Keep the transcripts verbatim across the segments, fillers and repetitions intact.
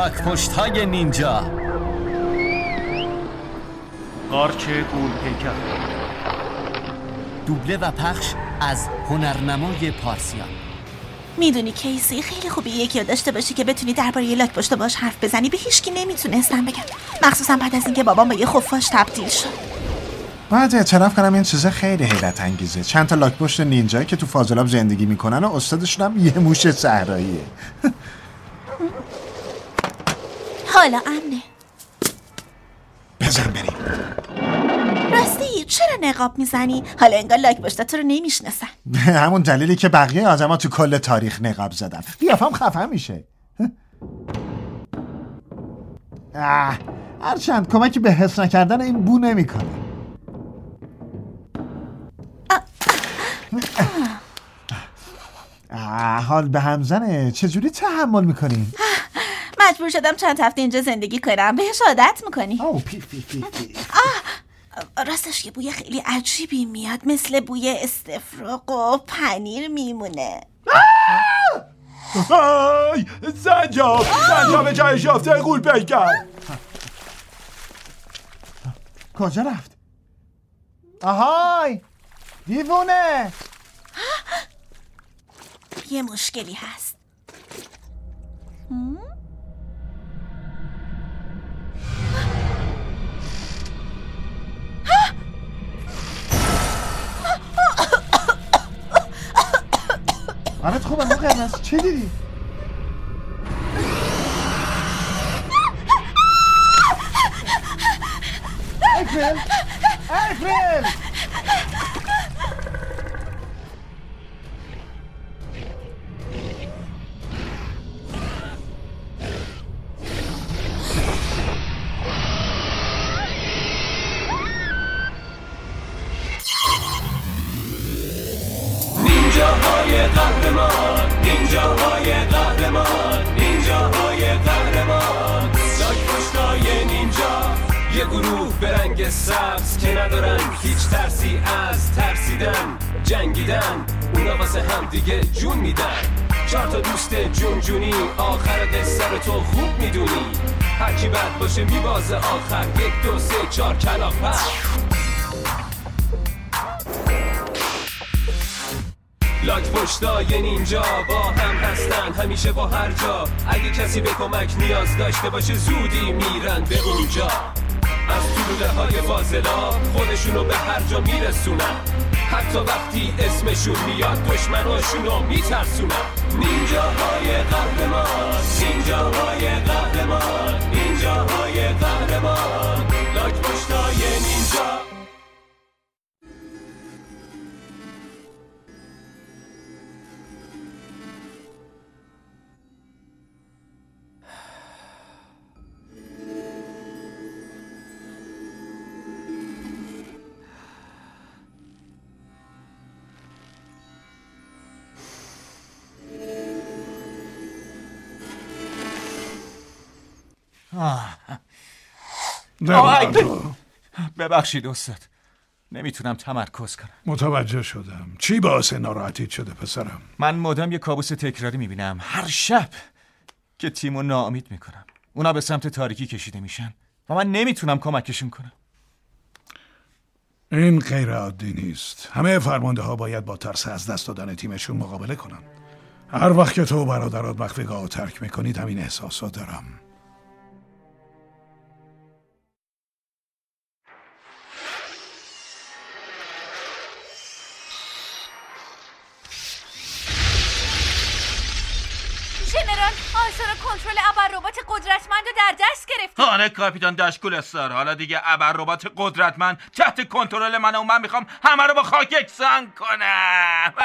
لاک پشت‌های نینجا. قارچ غول پیکر. دوبله و پخش از هنرنمای پارسیان. میدونی کیسی خیلی خوبه یکی رو داشته باشی که بتونی درباره لاک پشت باش حرف بزنی. به هیچکی نمیتونستم بگم، مخصوصا بعد از اینکه بابام با یه خفاش تبدیل شد. باید اعتراف کنم این چیزا خیلی حیرت انگیزه. چند تا لاک پشت نینجایی که تو فاضلاب زندگی میکنن و استادشون هم یه موش صحراییه. حالا امنه. بزن بریم. راستی چرا نقاب میزنی؟ حالا انگار لاک پشتا تو رو نمیشناسن. همون دلیلی که بقیه آدما تو کل تاریخ نقاب زدن. قیافم خفه میشه. آه، هرچند کمکی به حس نکردن این بو نمیکنه. آه، حال به هم زنه. چجوری تحمل میکنی؟ مجبور شدم چند هفته اینجا زندگی کنم. بهش عادت میکنی؟ آه پی پی پی پی. آه، راستش یه بوی خیلی عجیبی میاد، مثل بوی استفراغ و پنیر میمونه. آی زنجاب زنجاب جایش یافته غول پیکر. کجا رفت؟ آهای دیوونه. یه مشکلی هست. حالت خوبه مو قرمز؟ چی دیدی؟ اپریل اپریل نینجاهای قهرمان، نینجاهای قهرمان، نینجاهای قهرمان. لاک پشتای نینجا، یه گروه به رنگ سبز که ندارن هیچ ترسی از ترسیدن، جنگیدن. اونا واسه هم دیگه جون میدن. چهار تا دوست جون جونی، آخر قصه رو تو خوب میدونی. هرچی بد باشه میبازه آخر. یک دو سه چهار کلاغ پر. لاک پشتای نینجا با هم هستن همیشه با هر جا. اگه کسی به کمک نیاز داشته باشه زودی میرن به اونجا. از طلوله های فاضلاب خودشونو به هر جا میرسونن. حتی وقتی اسمشون میاد دشمناشونو میترسونن. نینجاهای قهرمان، نینجاهای قهرمان، نینجاهای قهرمان. لاک پشتای نینجا. ببخشید استاد، نمیتونم تمرکز کنم. متوجه شدم. چی باعث ناراحتیت شده پسرم؟ من مدام یه کابوس تکراری میبینم هر شب که تیمو ناامید میکنم. اونا به سمت تاریکی کشیده میشن و من نمیتونم کمکشون کنم. این غیر عادی نیست. همه فرمانده ها باید با ترس از دست دادن تیمشون مقابله کنن. هر وقت که تو و برادرات مخفیگاه رو ترک میکنید همین احساسا دارم. ژنرال، آثار کنترل ابرربات قدرتمند رو در دست گرفت. آره کاپیتان داشکولستر، حالا دیگه ابرربات قدرتمند تحت کنترل منه و من میخوام همه رو با خاک یکسان کنم.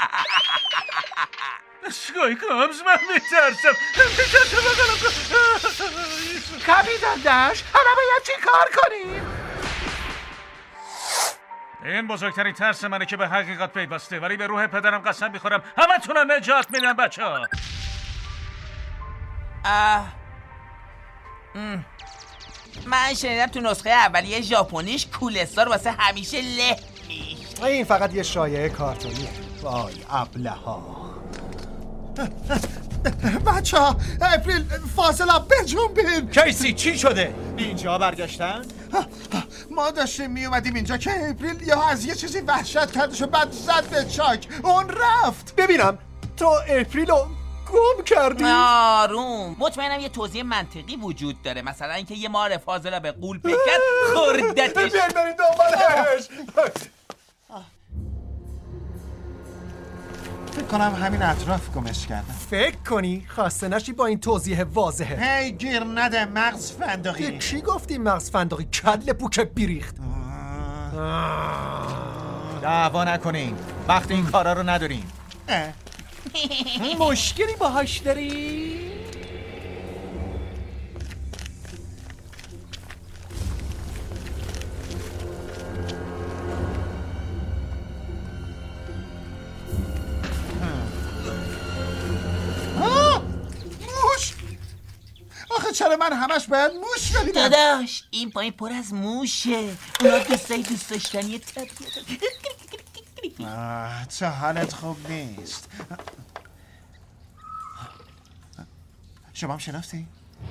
شکای کامز، من میترسم میترسم کاپیتان داش، حالا باید چی کار کنیم؟ این بزرگترین ترس منه که به حقیقت پیوسته، ولی به روح پدرم قسم میخورم همه تونم نجات میدم بچه ها. من شنیدم تو نسخه اولیه ژاپنیش کولستار واسه همیشه له میشه. این فقط یه شایعه کارتونیه. وای ابله‌ها. بچه ها اپریل فاصله بجنبین. کیسی چی شده؟ اینجا برگشتن؟ ما داشتیم می اومدیم اینجا که اپریل یا از یه چیزی وحشت کردش و بعد زد به چاک. اون رفت. ببینم تو اپریل رو گم کردی؟ آروم. مطمئنم یه توضیح منطقی وجود داره، مثلا اینکه یه مار فاضلاب به قول پکت خوردتش. بیاین بریم دنبالش. فکر کنم همین اطراف گمش کردم. فکر کنی خسته نشی با این توضیح واضحه. هی گیر نده مغز فندقی. کی گفتی مغز فندقی؟ کل پوک بیریخت. دعوا نکنین، وقت این کارا رو نداریم. مشکلی باهاش داری؟ موش! آخه چرا من همش باید موش ببینم؟ داداش این پایین پر از موشه. اونا دوستای دوست داشتنی طبیعت. چه حالت خوب نیست. شما هم شناختی؟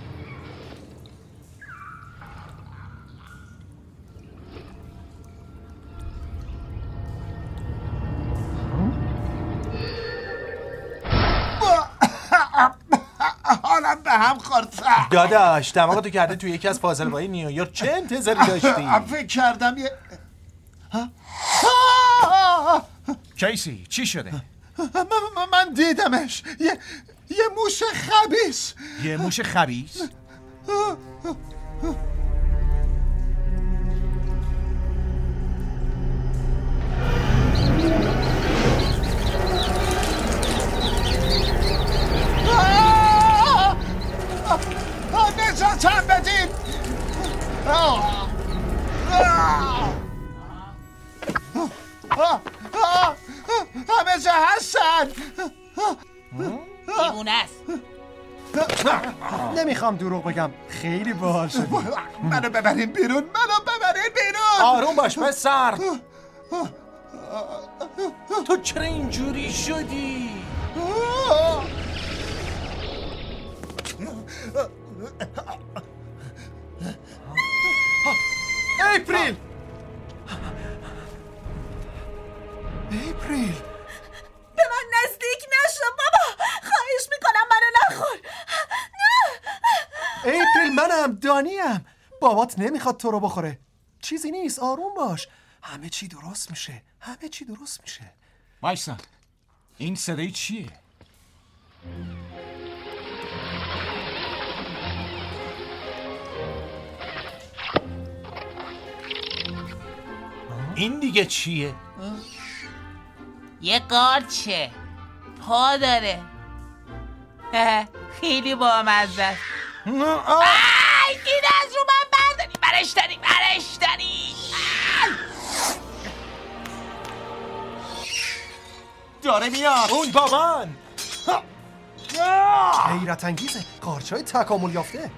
حالم به هم خورد. داداش دماغتو کرده توی یکی از فاضلابای نیویورک. چه انتظاری داشتی؟ فکر کردم یه کیسی چی شده؟ من, من دیدمش. یه یه موش خبیث. یه موش خبیث؟ نجاتم بدین. همه جا هستن. دیوونه است. نمیخوام دروغ بگم، خیلی باحال شدی. منو ببرین بیرون، منو ببرین بیرون. آروم باش پسر. تو چرا اینجوری شدی؟ اپریل! اپریل! به من نزدیک نشو بابا، خواهش میکنم منو نخور. نه اپریل منم دانیم. بابات نمیخواد تو رو بخوره. چیزی نیست، آروم باش. همه چی درست میشه. همه چی درست میشه. وایسا، این صدای چیه؟ این دیگه چیه؟ یه قارچه پا داره. خیلی بامزه است. آی این از رو من برداری. برش داری برش داری. داره میاد. اون بابان حیرت انگیزه. قارچه های تکامل یافته.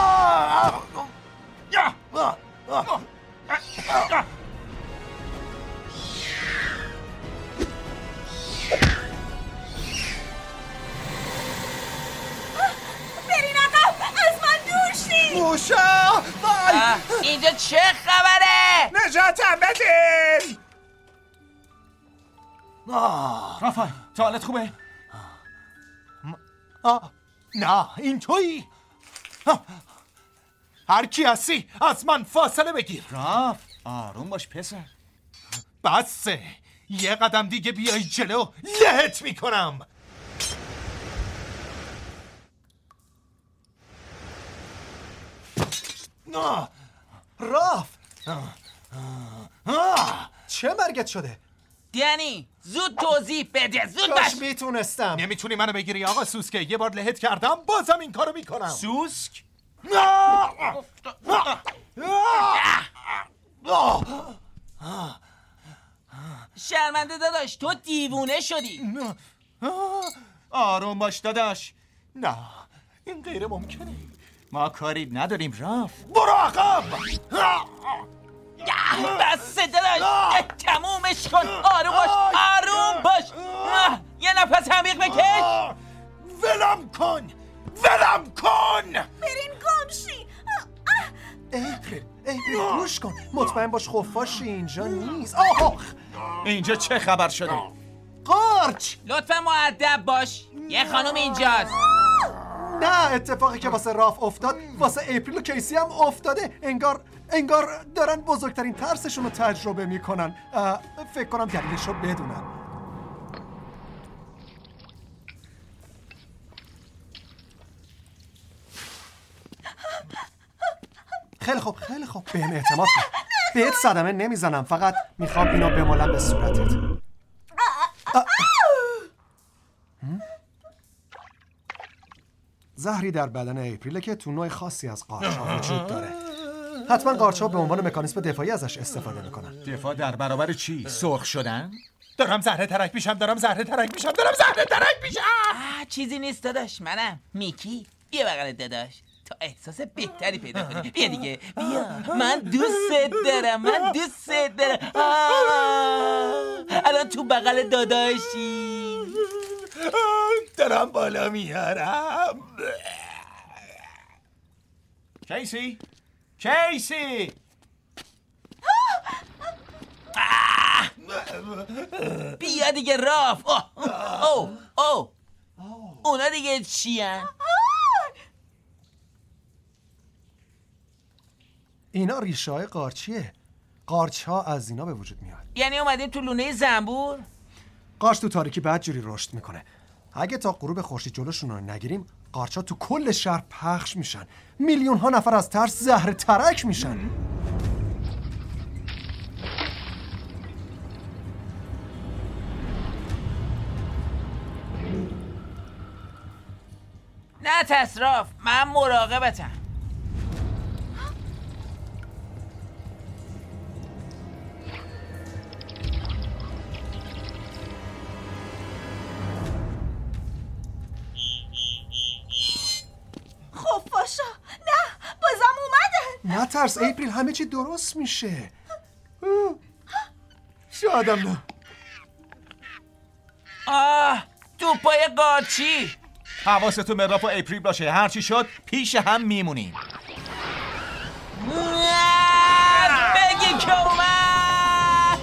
برین عقب، از من دور شی. موشا اینجا چه خبره؟ نجاتم بدین. رافای تا حالت خوبه؟ آه. نه این تویی. هر کی هستی از من فاصله بگیر. راف آروم باش پسر. بسه، یه قدم دیگه بیای جلو لهت میکنم. راف چه مرگت شده؟ دنی زود توضیح بده. زود کاش باش. میتونستم. نمیتونی منو بگیری آقا سوسکه. یه بار لهت کردم بازم این کارو میکنم. سوسک؟ شرمنده داداش، تو دیوونه شدی. آروم باش داداش. نه این غیر ممکنه. ما کاری نداریم راف. برو عقب. بس داداش تمومش کن. آروم باش آروم باش. یه نفس عمیق بکش. ولم کن ولم کن. برین گمشی. اپریل اپریل گوش کن، مطمئن باش خفاشی اینجا نیست. آخ اینجا چه خبر شده؟ قارچ. لطفا مؤدب باش، یه خانم اینجاست. نه، اتفاقی که واسه راف افتاد واسه اپریل و کیسی هم افتاده. انگار انگار دارن بزرگترین ترسشون رو تجربه میکنن. فکر کنم دلیلش رو بدونم. خیلی خوب خیلی خوب بهم اعتماد کن. بهت صدمه نمیزنم، فقط میخوام اینو بمالم به صورتت. زهری در بدن اپریل که تو نوع خاصی از قارچ‌ها وجود داره. حتما قارچ‌ها به عنوان مکانیزم دفاعی ازش استفاده میکنن. دفاع در برابر چی؟ سرخ شدن؟ دارم زهره ترک میشم دارم زهره ترک میشم دارم زهره ترک میشم. آه چیزی نیست داداش، منم میکی. بیا بغل داداش تا احساس بهتری پیدا کنی. بیا دیگه بیا، من دوست دارم من دوست دارم. الان تو بغل داداشی. دارم بالا میارم. کیسی کیسی بیا دیگه راف. او او اونا دیگه چیه؟ اینا ریشه های قارچیه. قارچ ها از اینا به وجود میاد. یعنی اومدیم تو لونه زنبور؟ قارچ تو تاریکی بدجوری رشد میکنه. اگه تا غروب خورشید جلوشون رو نگیریم، قارچ ها تو کل شهر پخش میشن. میلیون ها نفر از ترس زهره ترک میشن. نه تصراف، من مراقبتم. خفاشا نه، بازم اومدن. نه ترس اپریل، همه چی درست میشه. شادم نه. آه توپای قارچی. حواستو مراف و اپریل باشه، هرچی شد پیش هم میمونیم. بگی که اومد.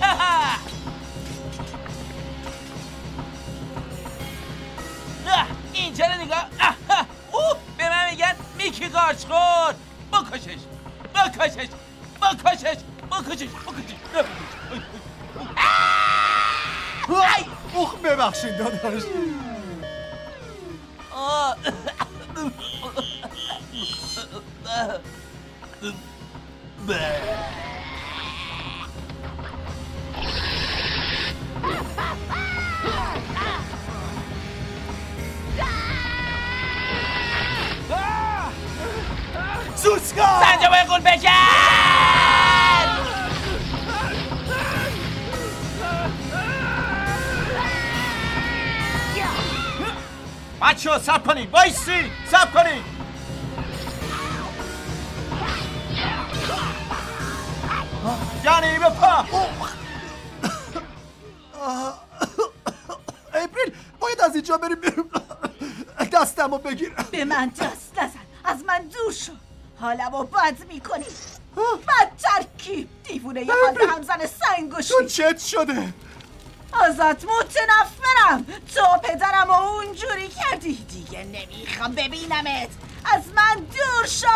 اینجا رو نگاه. اوه به من میگن میکی قارچ خور. بکشش بکشش بکشش بکشش بکشش. اوخ ببخشید داداش. سوسکا سنجابای خون بکن. بچه ها سب کنید، بایستی سب کنید. یعنی به پا. اپریل باید از اینجا بریم. دستمو بگیر. به من دست نزن، از من دور شو. حالمو بد میکنی. بدتر کی؟ دیوونه یه حال همزن سنگوشی. تو چت شده؟ ازت متنفرم. تو پدرم و اونجوری کردی. دیگه نمیخوام ببینمت. از من دور شو.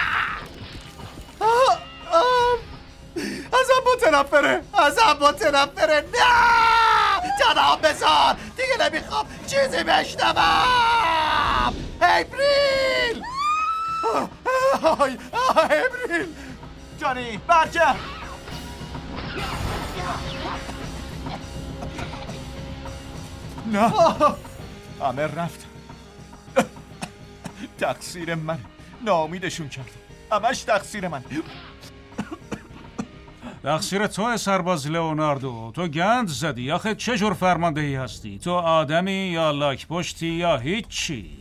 ازم متنفره ازم متنفره. نه تنها بذار، دیگه نمیخوام چیزی بشنوم. اپریل اپریل جانی برگرد. نه همه رفتن. تقصیر من، ناامیدشون کردم. همش تقصیر من. تقصیر تو سرباز لئوناردو. تو گند زدی. آخه چه جور فرماندهی هستی؟ تو آدمی یا لاک پشتی یا هیچی؟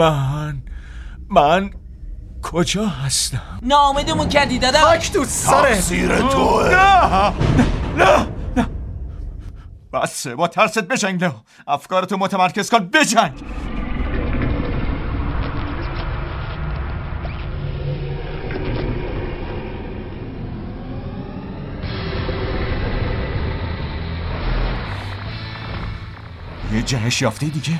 من من کجا هستم؟ ناامیدمون کردی دادا. خاک تو سرت. تقصیر توه. نه نه نه بسه، با ترست بجنگ لئو. افکارتو متمرکز کن، بجنگ. یه جهش یافته دیگه.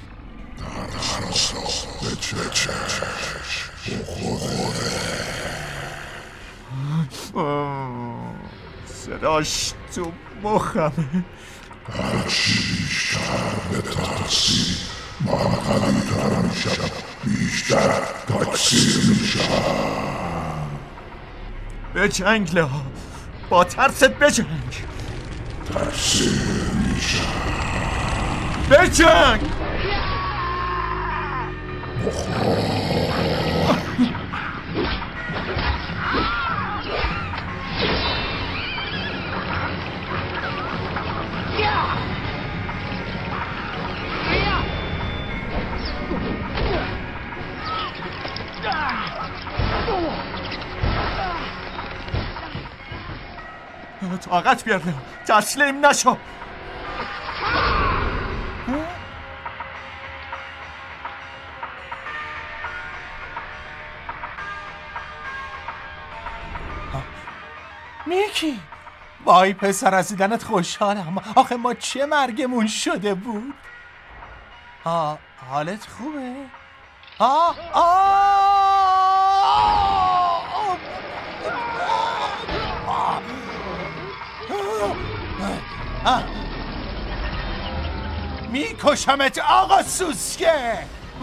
صداش تو مخمه. هرچی بیشتر به ترسی من قوی‌تر میشم، بیشتر تکثیر میشم. بجنگ لئو، با ترست بجنگ. تکثیر میشم. بجنگ. طاقت بیار لئو، تسلیم نشو. میکی، وای پسر، از دیدنت خوشحالم. آخه ما چه مرگمون شده بود. ها حالت خوبه؟ ها میکشمت آقا سوسکه.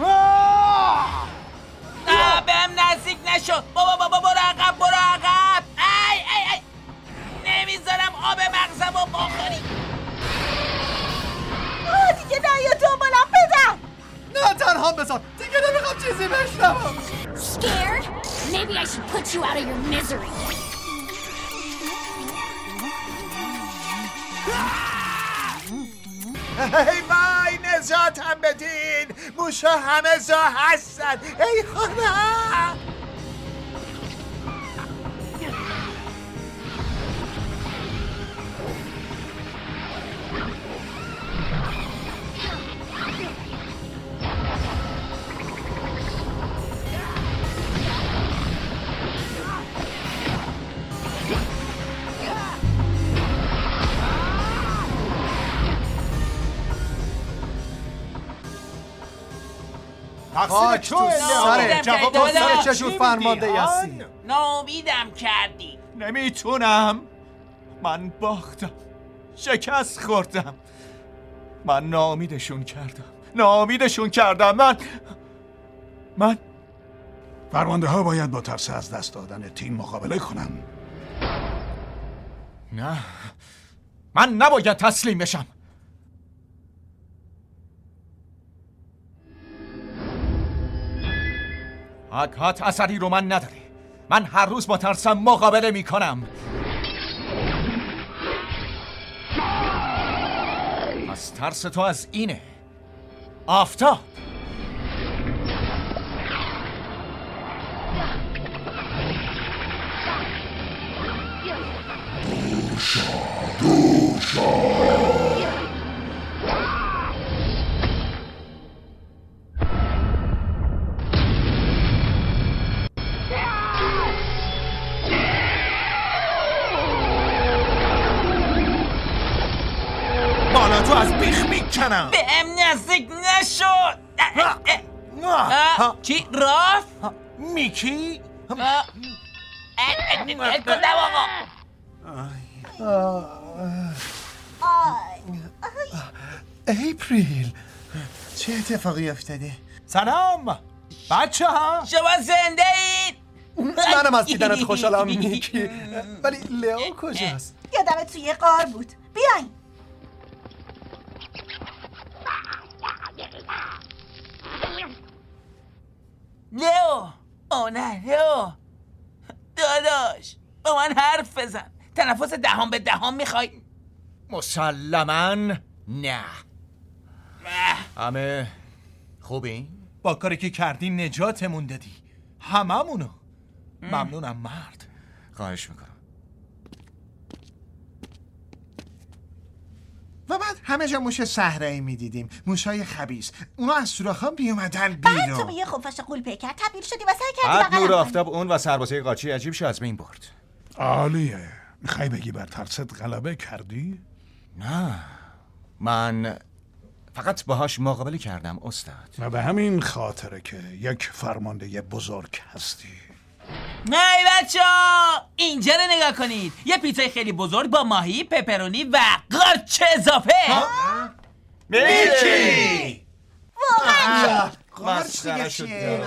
نه بهم نزدیک نشو. بابا بابا برو عقب، برو عقب. ای ای ای نمیذارم آب مغزمو بخوری. آه دیگه نه، یا دنبالم بدم. نه تنها بذار، دیگه نمیخوام چیزی بشنوم. Scared? Maybe I should put you out of your misery. ای وای، نجاتم بدین، موشا همه جا هستن. ای خدا. خاک تو سره. جواب سر چشور فرمانده یسی. ناامیدم کردی. نمیتونم. من باختم، شکست خوردم. من ناامیدشون کردم، ناامیدشون کردم. من من فرمانده ها باید با ترس از دست دادن تیم مقابله کنن. نه، من نباید تسلیم بشم. حقات اثری رو من نداره. من هر روز با ترسم مقابله میکنم. پس ترس تو از اینه آفتاب. دوشا دوشا بالا تو از بیخ میکنم. به ام نزدیک نشد. چی؟ راف؟ میکی؟ کدام آقا؟ اپریل، چه اتفاقی افتاده؟ سلام بچه ها. شما زنده اید؟ منم از دیدنت خوشحالم میکی. ولی لئو کجاست؟ یادم توی غار بود. بیاین. لئو، او نه لئو داداش، با من حرف بزن. تنفس دهان به دهان میخوای؟ مسلماً نه. همه خوبی؟ با کاری که کردی نجاتمون دادی، هممونو. ممنونم مرد. خواهش میکنم. و بعد همه جا موش صحرایی میدیدیم، موشای خبیث. اونا از سوراخ‌ها میومدن بیرون. بعد تو به یه خفاش غول پیکر تبدیل شدی و سعی کردی بعد بغلم نور کنی. آفتاب اون و سربازای قاچی عجیبش از بین برد. عالیه. میخوای بگی بر ترست غلبه کردی؟ نه، من فقط باهاش مقابله کردم استاد. و به همین خاطره که یک فرمانده بزرگ هستی. نه بچه ها، اینجا رو نگاه کنید. یه پیتزای خیلی بزرگ با ماهی، پپرونی و قارچ اضافه. میکی! واقعا قارچ دیگه چیه؟